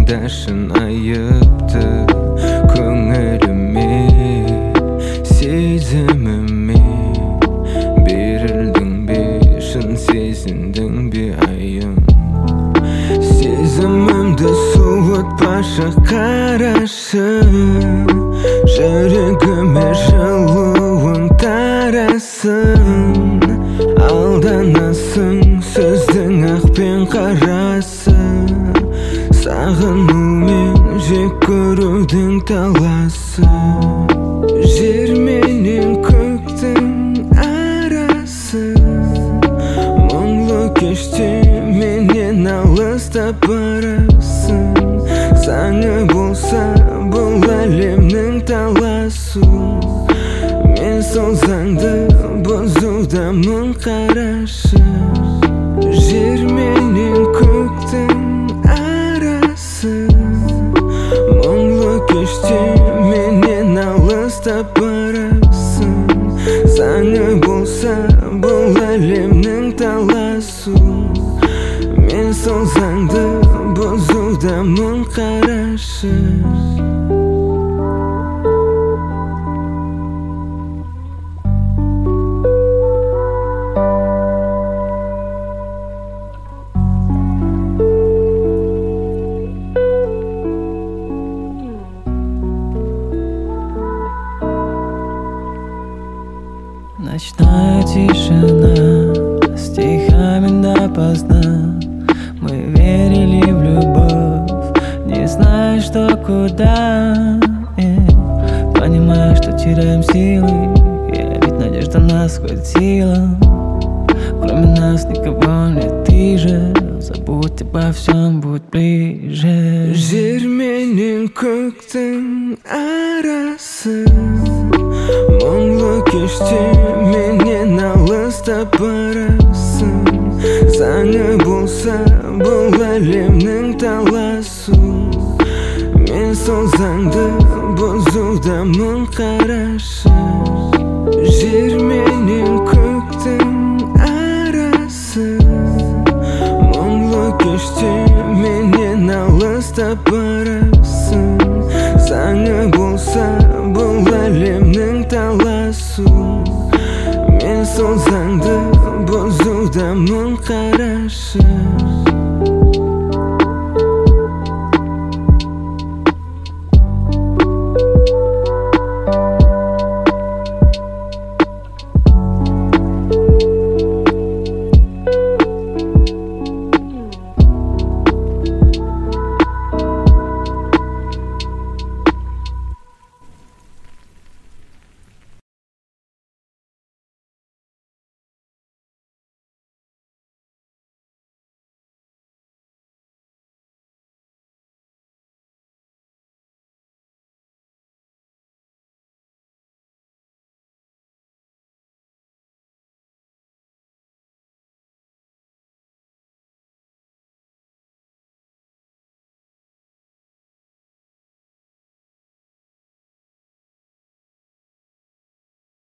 таңдашын айыпты көңіліме, сезіміме берілдің бе, шын сезіндің бе айым? Сезімімді суытпашы қарашы, жүрегіме жылуың тарасын. Алданасың сөздің ақ пен қарасы, сағыну мен жек көрудің таласы. Жер менен көктің арасы, мұңлы кеште менен алыстап барасың. Заңы болса бұл әлемнің таласу, мен сол заңды бұзудамын қарашы. Жер менен көктің арасы, мұңлы кеште менен алыстап барасың. Заңы болса бұл әлемнің таласу, мен сол заңды бұзудамын қарашы. Ночная тишина, стихами допоздна. Мы верили в любовь, не зная, что куда. Понимая, что теряем силы, ведь надежда нас хватила. Кроме нас никого нет, ты же забудь обо всем, будь ближе. Жер менен көктің арасы, мұңлы кеште менен алыстап барасың. Заңы болса бұл әлемнің таласу, мен сол заңды бұзудамын қарашы. Жер менен көктің арасы, мұңлы кеште менен алыстап барасың. Заңы болса бұл әлемнің таласу, мен сол заңды бұзудамын қарашы.